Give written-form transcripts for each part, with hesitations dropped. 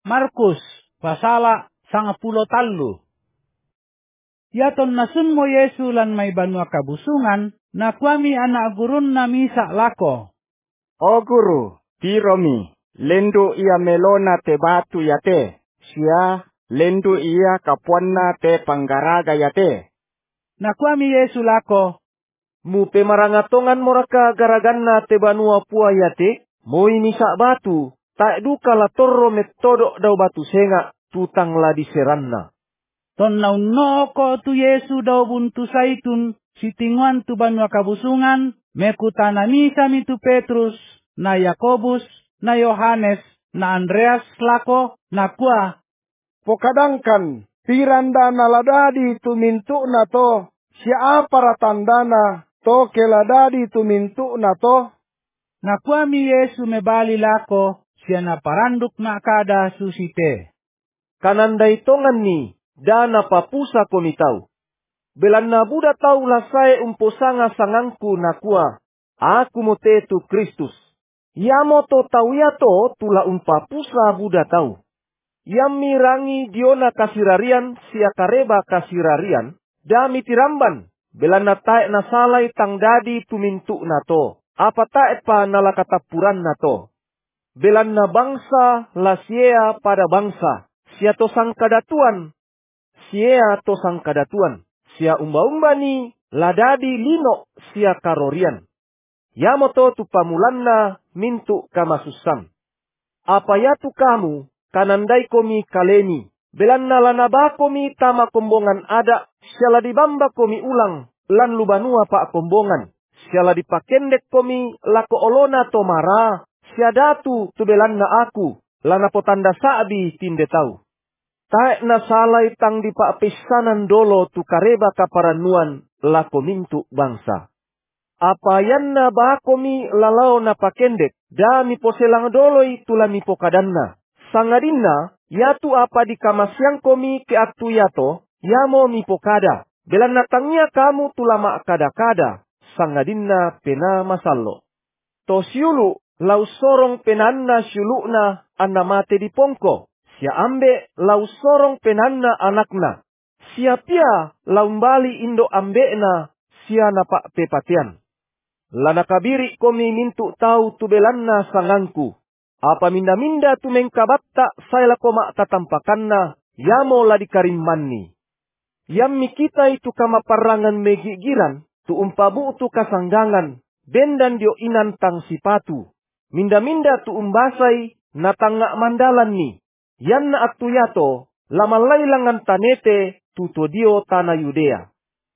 Markus pasala 13. Yaton nasun mo Yesu lan may banua kabusungan, na kwami anak gurun na misa lako. O guru, tiromi, lendo ia melona te batu yate, sia lendo ia kapuanna te panggaraga yate. Na kwami Yesu lako, Mu pemarangatongan moraka garaganna te banua pua yate, moi misa batu, tak duka la torro metodok dau batu senga, tutang la diseranna. ton nauno ko tu Yesu daw buntu saitun, sitinguan tu banua kabusungan, mekutana misa mi tu Petrus, na Yakobus, na Yohanes, na Andreas lako, na kwa. Pokadangkan, piranda naladadi tumintu na to, siapa ratandana, to keladadi tumintu na to. Na kwami Yesu mebali lako, siya na paranduk makada susite. Kananday tongan ni, dana papusa komitau. Belan na Buddha tau lasai umposanga sangangku nakua, aku mote tu Kristus. Yamo to tau yato tula umpapusa Buddha tau. Yam mirangi diona kasirarian sia kareba kasirarian, dami tiramban. Belan na tae na salay tang dadi tumintu na to. Apa tae pa nalakatapuran na to. Belan na bangsa lasiea pada bangsa. Sia to sang kadatuan. Sia to sang kadatuan. Sia umba-umba ni ladadi lino sia karorian. Yamoto tu pamulanna mintu kamasusan. Apa ya tu kamu kanandai komi kaleni. Belan na lanaba komi tama kombongan ada. Siala dibamba komi ulang lan lubanua pa kombongan. Siala dipakendek komi lako olona tomara. Sia datu tu belan na aku lana potanda saabi tinde tau. Taek na salay tang di paapisanan dolo tu kareba kaparanuan lako mintu bangsa. Apa yan na bakomi lalao na pakendek, dami poselang doloy tulami pokadanna. Sangadinna, yatu apa di kamasyang komi ke atu yato, yamo mi pokada. Belan natangnya kamu tulama kada-kada, sangadinna pena masallo. To siulu, lau sorong penanna siulukna anna mate di pongko. Sia ambe lau sorong penanna anakna. Sia pia lau mbali indo ambekna sia napak pepatian. Lana kabiri komi mintu tau tu belanna sangangku. Apa minda-minda tu mengkabatta saya koma tatampakanna yamo la dikarimmanni. Yammi kita itu kama parangan megigiran tu umpabu tu kasanggangan bendan dio inan tang sipatu. Minda-minda tu umbasai natangak mandalan ni. Yan na atu yato, lamalay langan tanete, tuto dio tanah Yudea.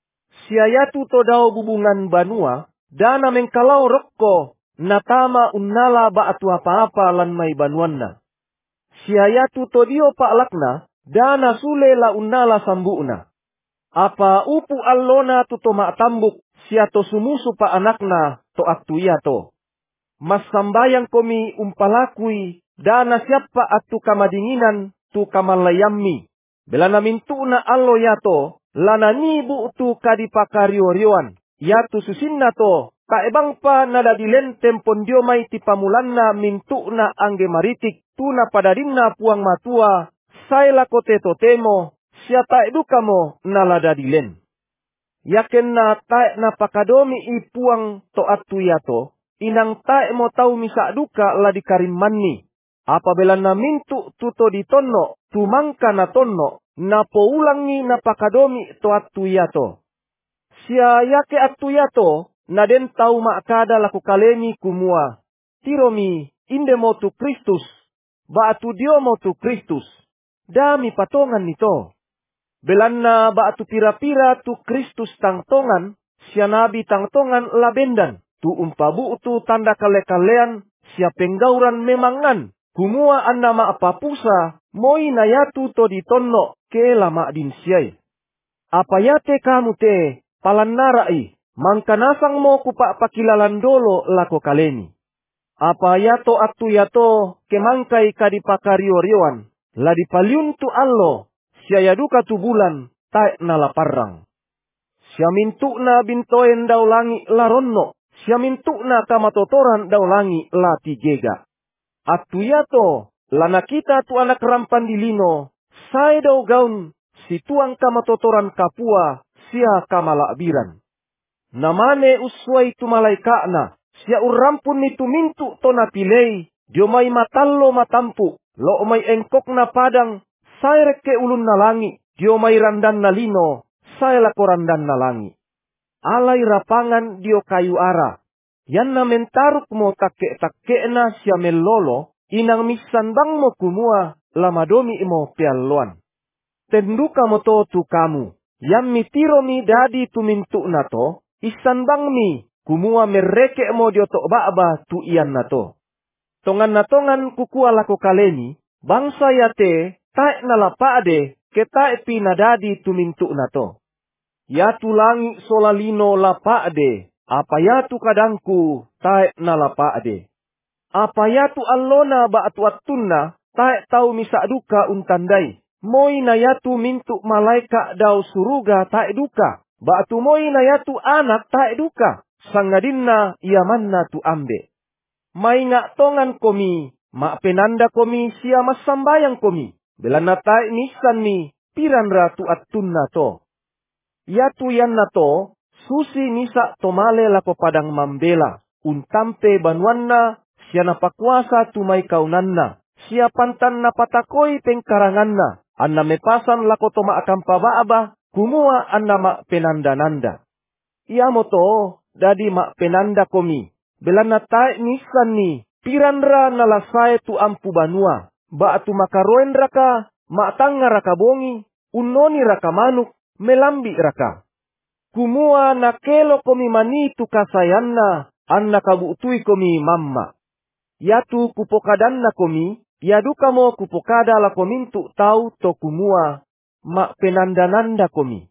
Siya tuto daw bubungan banua, dana mengkalaw rokko, natama unnala ba atu apa-apa lan may banuan na. Siya tuto dio paalakna, dana sule la unnala sambuuna. Apa upu allona tuto maatambuk, siya to sumusu pa anakna, to atu yato. Mas sambayang komi umpalakui, dana siapa atu kamadinginan tu kamalayammi. Belana mintuna allo yato, lana nibu tu kadipakariorioan. Yatu susinna to, kaebang pa nadadilen tempon diomay tipamulanna mintuna angge maritik, tuna padarinna puang matua, sayla kote totemo, siya taeduka mo naladadilen. Yaken na tae na pakadomi ipuang to atu yato, inang tae mo tau misa duka la dikarimmanni. Apabila na mintu tuto di tonno, tumangka na tonno, na poulangi na pakadomi to atu yato. Sia yake atu yato, na den tau makada laku kalemi kumua. Tiromi, inde mo tu Kristus, ba atu dio mo tu Kristus. Dami patongan nito. Belan na ba atu pira-pira tu Kristus tangtongan, sia nabi tangtongan labendan. Tu umpabu tu tanda kale-kalean, sia penggauran memangan. Kumua anna ma apapusa, moi na yatu to ditonno, ke lama din siyay. Apa yate kamu te, palan narai, mangkanasang mo kupa pakilalan dolo lako kaleni. Apa yato atu yato, kemangkai kadipakariorioan, ladipaliun tu allo, siya yaduka tu bulan, tae nalaparang. Siya mintu na bintoen daw langi laronno, siya mintu na kamatotoran daw langi la tigega. Atu yato, Lana kita tu anak rampan di lino, saya daw gaun, si tuang kamatotoran kapua, sia kamalakbiran. Namane usway tumalay kaana, siya urampun ni tumintu to na pilay, dio may matallo matampu, lo may engkok na padang, saya reke ulun na langi, dio may randan na lino, saya lako randan na langi. Alay rapangan dio kayu ara, yan na mentaruk mo takke na siya melolo, inang misan bang mo kumua, lamadomi mo pialluan. Tenduka mo to tu kamu, yan mitiro mi dadi tumintu na to, isan bang mi, kumua mereke mo dio to baaba tu iyan na to. Tongan na tongan kukua lako kaleni, bangsa yate, tae nalapaade, ketae pinadadi tumintu na to. Yatu langi solalino lapaade, apa yatu kadangku, tae nalapaade. Apa yatu allona baatu attunna, tae tau misa duka untandai. Moi na yatu mintu malaika daw suruga tae duka. Baatu moi na yatu anak tae duka. Sangadinna iamanna tu ambe. May nga tongan komi, ma penanda komi siya masambayang komi. Belana tae nisan ni, piranra tu attunna to. Yatu yan na to, susi nisa tomale lako padang mambela. Untampe banuanna, siya napakuasa tumay kaunanna. Siya pantan na patakoy pengkaranganna. Anna mepasan lako toma akam pabaaba, kumua anna ma penanda-nanda. Iya mo to, dadi ma penanda komi. Belana tae nisan ni, piranra nalasay tu ampu banua. Baatu makaroen raka, maatanga raka bongi, unoni raka manuk, melambi raka. Kumua nakelo komi manitu kasayanna, anna kabutui komi mamma. Yatu kupokadan na komi, yaduka mo kupokada la komintu tau to kumua, ma penanda-nanda komi.